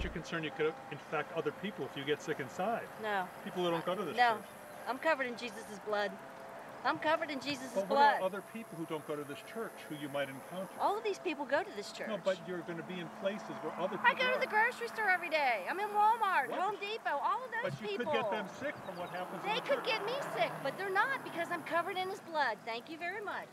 you're concerned you could infect other people if you get sick inside. No. People who don't go to this No. church. I'm covered in Jesus' blood. I'm covered in Jesus' But what blood. about other people who don't go to this church who you might encounter? All of these people go to this church. No, but you're going to be in places where other people I go to the grocery store every day. I'm in Walmart, What? Home Depot, all of those But you people. could get them sick from what happens in They the could church. get me sick, but they're not because I'm covered in his blood. Thank you very much.